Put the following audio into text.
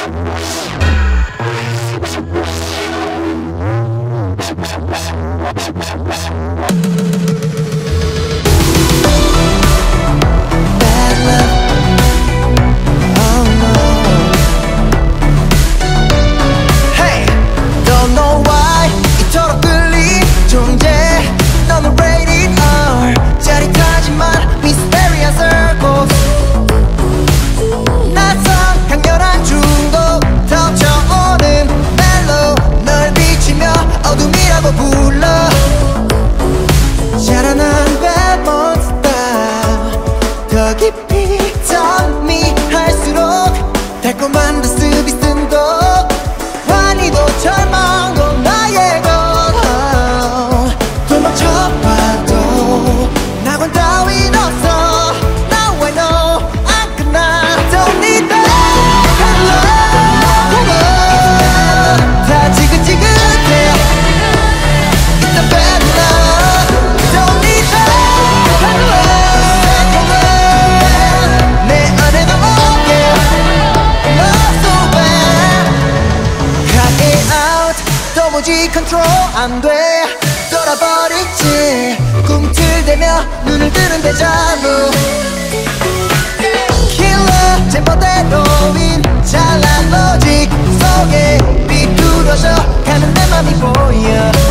달콤한 다스비 쓴 독 환희도 절망도 나의 것 도망쳐봐도 낙원 따윈 없어 Now I know I cannot Don't need that hello 다 지긋지긋해 It's a bad love Don't need that hello 내 안에도 오게 도무지 컨트롤 안돼 돌아버리지 꿈틀대며 눈을 뜨는 데자부 킬러 제멋대로인 잘난 로직 속에 비뚤어져 가는 내 맘이 보여